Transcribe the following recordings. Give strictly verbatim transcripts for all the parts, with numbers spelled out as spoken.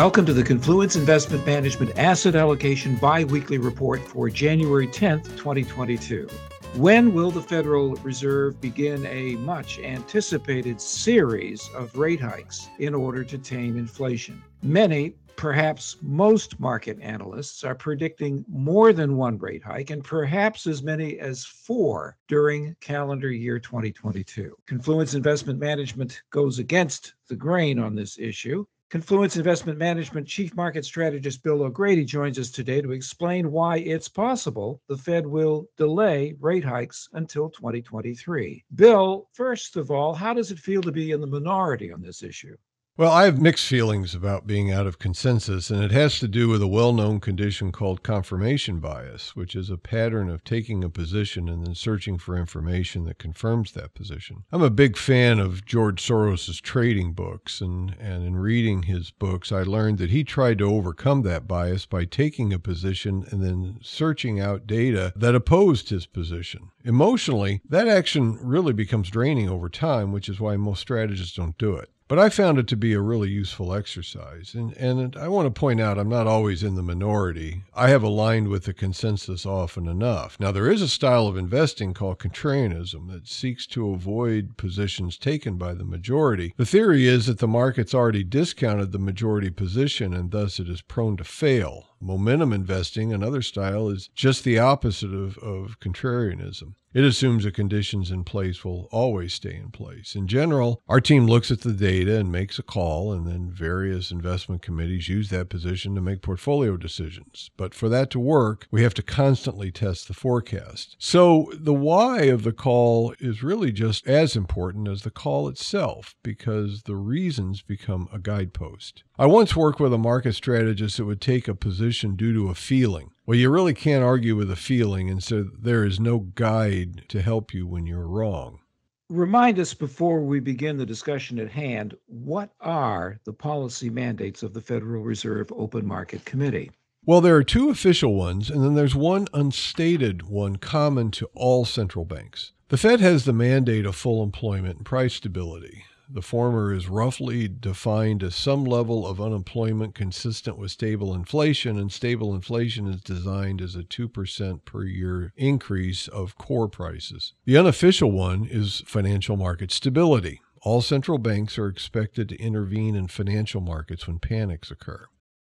Welcome to the Confluence Investment Management Asset Allocation Biweekly Report for January tenth, twenty twenty-two. When will the Federal Reserve begin a much anticipated series of rate hikes in order to tame inflation? Many, perhaps most market analysts are predicting more than one rate hike and perhaps as many as four during calendar year twenty twenty-two. Confluence Investment Management goes against the grain on this issue. Confluence Investment Management Chief Market Strategist Bill O'Grady joins us today to explain why it's possible the Fed will delay rate hikes until twenty twenty-three. Bill, first of all, how does it feel to be in the minority on this issue? Well, I have mixed feelings about being out of consensus, and it has to do with a well-known condition called confirmation bias, which is a pattern of taking a position and then searching for information that confirms that position. I'm a big fan of George Soros' trading books, and, and in reading his books, I learned that he tried to overcome that bias by taking a position and then searching out data that opposed his position. Emotionally, that action really becomes draining over time, which is why most strategists don't do it. But I found it to be a really useful exercise. And, and I want to point out I'm not always in the minority. I have aligned with the consensus often enough. Now, there is a style of investing called contrarianism that seeks to avoid positions taken by the majority. The theory is that the market's already discounted the majority position and thus it is prone to fail. Momentum investing, another style, is just the opposite of, of contrarianism. It assumes the conditions in place will always stay in place. In general, our team looks at the data and makes a call, and then various investment committees use that position to make portfolio decisions. But for that to work, we have to constantly test the forecast. So the why of the call is really just as important as the call itself, because the reasons become a guidepost. I once worked with a market strategist that would take a position due to a feeling. Well, you really can't argue with a feeling, and so there is no guide to help you when you're wrong. Remind us before we begin the discussion at hand, what are the policy mandates of the Federal Reserve Open Market Committee? Well, there are two official ones, and then there's one unstated one common to all central banks. The Fed has the mandate of full employment and price stability. The former is roughly defined as some level of unemployment consistent with stable inflation, and stable inflation is designed as a two percent per year increase of core prices. The unofficial one is financial market stability. All central banks are expected to intervene in financial markets when panics occur.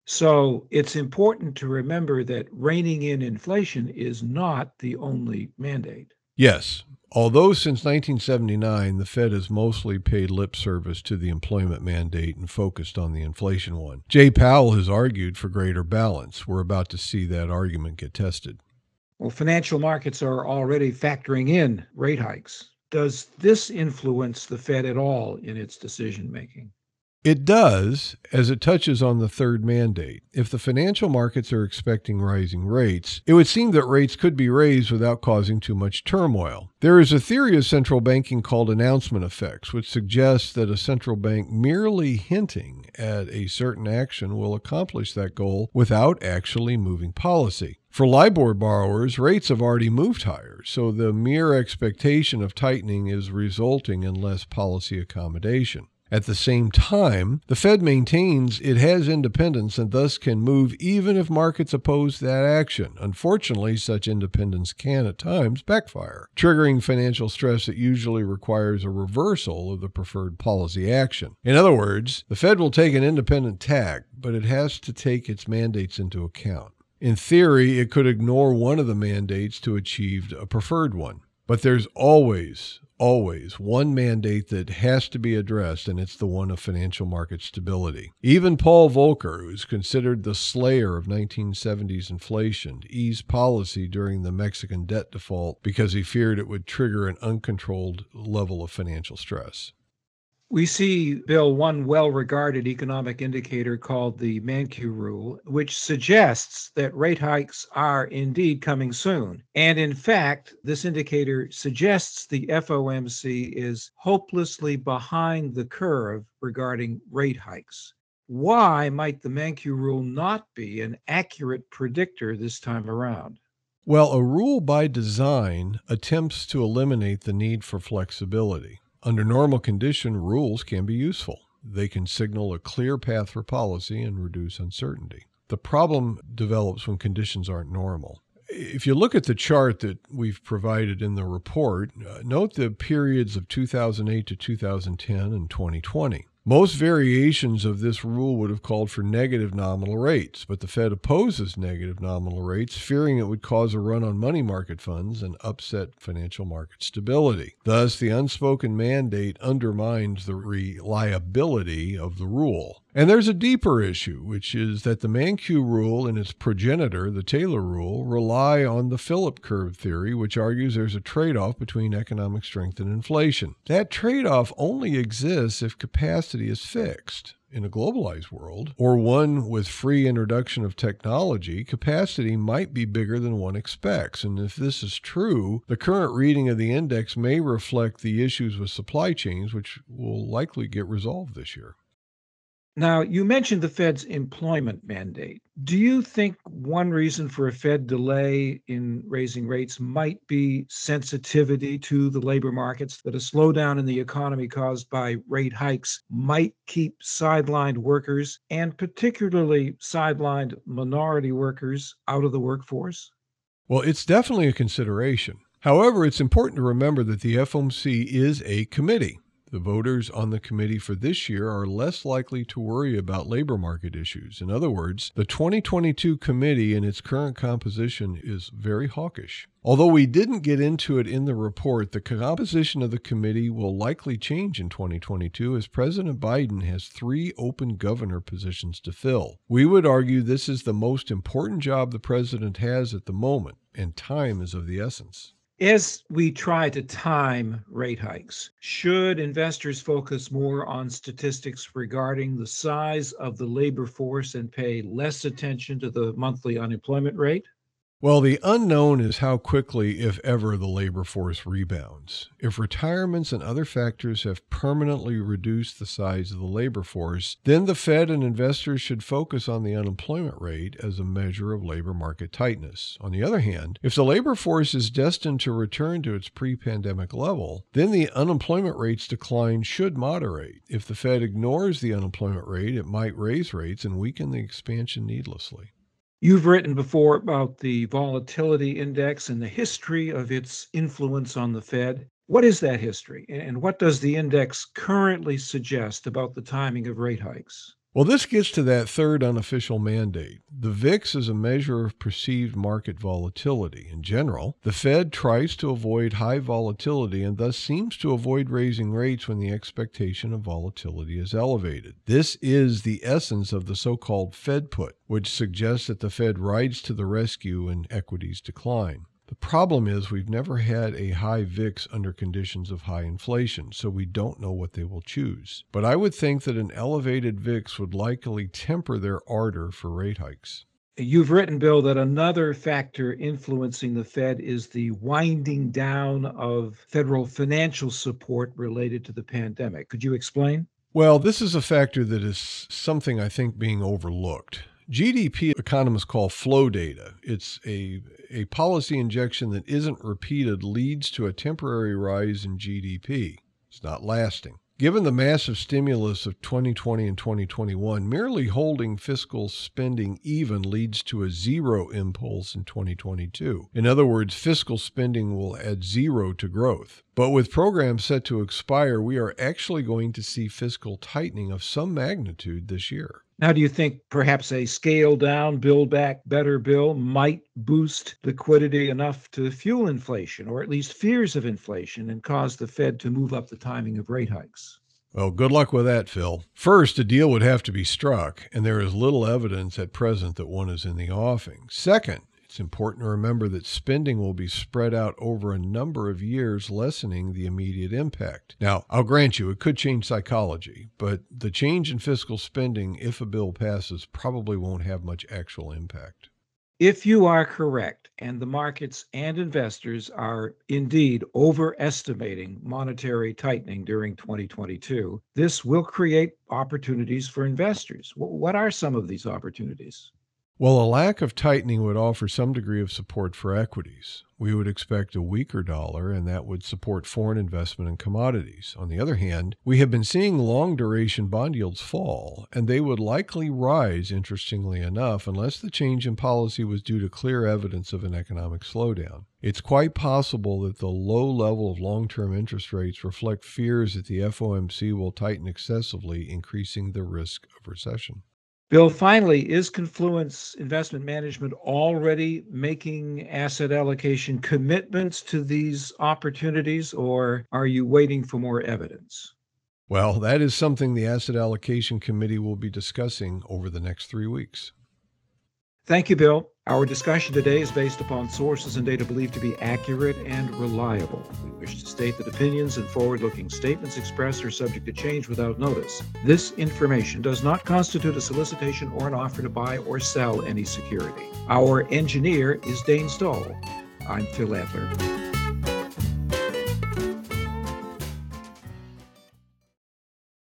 So it's important to remember that reining in inflation is not the only mandate. Yes. Although since nineteen seventy-nine, the Fed has mostly paid lip service to the employment mandate and focused on the inflation one. Jay Powell has argued for greater balance. We're about to see that argument get tested. Well, financial markets are already factoring in rate hikes. Does this influence the Fed at all in its decision-making? It does, as it touches on the third mandate. If the financial markets are expecting rising rates, it would seem that rates could be raised without causing too much turmoil. There is a theory of central banking called announcement effects, which suggests that a central bank merely hinting at a certain action will accomplish that goal without actually moving policy. For LIBOR borrowers, rates have already moved higher, so the mere expectation of tightening is resulting in less policy accommodation. At the same time, the Fed maintains it has independence and thus can move even if markets oppose that action. Unfortunately, such independence can at times backfire, triggering financial stress that usually requires a reversal of the preferred policy action. In other words, the Fed will take an independent tack, but it has to take its mandates into account. In theory, it could ignore one of the mandates to achieve a preferred one. But there's always, always one mandate that has to be addressed, and it's the one of financial market stability. Even Paul Volcker, who's considered the slayer of nineteen seventies inflation, eased policy during the Mexican debt default because he feared it would trigger an uncontrolled level of financial stress. We see, Bill, one well-regarded economic indicator called the Mankiw rule, which suggests that rate hikes are indeed coming soon. And in fact, this indicator suggests the F O M C is hopelessly behind the curve regarding rate hikes. Why might the Mankiw rule not be an accurate predictor this time around? Well, a rule by design attempts to eliminate the need for flexibility. Under normal condition, rules can be useful. They can signal a clear path for policy and reduce uncertainty. The problem develops when conditions aren't normal. If you look at the chart that we've provided in the report, uh, note the periods of two thousand eight to two thousand ten and twenty twenty. Most variations of this rule would have called for negative nominal rates, but the Fed opposes negative nominal rates, fearing it would cause a run on money market funds and upset financial market stability. Thus, the unspoken mandate undermines the reliability of the rule. And there's a deeper issue, which is that the Mankiw rule and its progenitor, the Taylor rule, rely on the Phillips curve theory, which argues there's a trade-off between economic strength and inflation. That trade-off only exists if capacity is fixed. In a globalized world, or one with free introduction of technology, capacity might be bigger than one expects. And if this is true, the current reading of the index may reflect the issues with supply chains, which will likely get resolved this year. Now, you mentioned the Fed's employment mandate. Do you think one reason for a Fed delay in raising rates might be sensitivity to the labor markets, that a slowdown in the economy caused by rate hikes might keep sidelined workers, and particularly sidelined minority workers, out of the workforce? Well, it's definitely a consideration. However, it's important to remember that the F O M C is a committee. The voters on the committee for this year are less likely to worry about labor market issues. In other words, the twenty twenty-two committee in its current composition is very hawkish. Although we didn't get into it in the report, the composition of the committee will likely change in twenty twenty-two as President Biden has three open governor positions to fill. We would argue this is the most important job the president has at the moment, and time is of the essence. As we try to time rate hikes, should investors focus more on statistics regarding the size of the labor force and pay less attention to the monthly unemployment rate? Well, the unknown is how quickly, if ever, the labor force rebounds. If retirements and other factors have permanently reduced the size of the labor force, then the Fed and investors should focus on the unemployment rate as a measure of labor market tightness. On the other hand, if the labor force is destined to return to its pre-pandemic level, then the unemployment rate's decline should moderate. If the Fed ignores the unemployment rate, it might raise rates and weaken the expansion needlessly. You've written before about the volatility index and the history of its influence on the Fed. What is that history, and what does the index currently suggest about the timing of rate hikes? Well, this gets to that third unofficial mandate. The V I X is a measure of perceived market volatility. In general, the Fed tries to avoid high volatility and thus seems to avoid raising rates when the expectation of volatility is elevated. This is the essence of the so-called Fed put, which suggests that the Fed rides to the rescue when equities decline. The problem is we've never had a high V I X under conditions of high inflation, so we don't know what they will choose. But I would think that an elevated V I X would likely temper their ardor for rate hikes. You've written, Bill, that another factor influencing the Fed is the winding down of federal financial support related to the pandemic. Could you explain? Well, this is a factor that is something I think being overlooked. G D P economists call flow data. It's a, a policy injection that isn't repeated leads to a temporary rise in G D P. It's not lasting. Given the massive stimulus of twenty twenty and twenty twenty-one, merely holding fiscal spending even leads to a zero impulse in twenty twenty-two. In other words, fiscal spending will add zero to growth. But with programs set to expire, we are actually going to see fiscal tightening of some magnitude this year. Now, do you think perhaps a scale down, build back better bill might boost liquidity enough to fuel inflation, or at least fears of inflation, and cause the Fed to move up the timing of rate hikes? Well, good luck with that, Phil. First, a deal would have to be struck, and there is little evidence at present that one is in the offing. Second, it's important to remember that spending will be spread out over a number of years, lessening the immediate impact. Now, I'll grant you, it could change psychology, but the change in fiscal spending, if a bill passes, probably won't have much actual impact. If you are correct, and the markets and investors are indeed overestimating monetary tightening during twenty twenty-two, this will create opportunities for investors. What are some of these opportunities? Well, a lack of tightening would offer some degree of support for equities. We would expect a weaker dollar, and that would support foreign investment in commodities. On the other hand, we have been seeing long-duration bond yields fall, and they would likely rise, interestingly enough, unless the change in policy was due to clear evidence of an economic slowdown. It's quite possible that the low level of long-term interest rates reflect fears that the F O M C will tighten excessively, increasing the risk of recession. Bill, finally, is Confluence Investment Management already making asset allocation commitments to these opportunities, or are you waiting for more evidence? Well, that is something the Asset Allocation Committee will be discussing over the next three weeks. Thank you, Bill. Our discussion today is based upon sources and data believed to be accurate and reliable. We wish to state that opinions and forward-looking statements expressed are subject to change without notice. This information does not constitute a solicitation or an offer to buy or sell any security. Our engineer is Dane Stoll. I'm Phil Adler.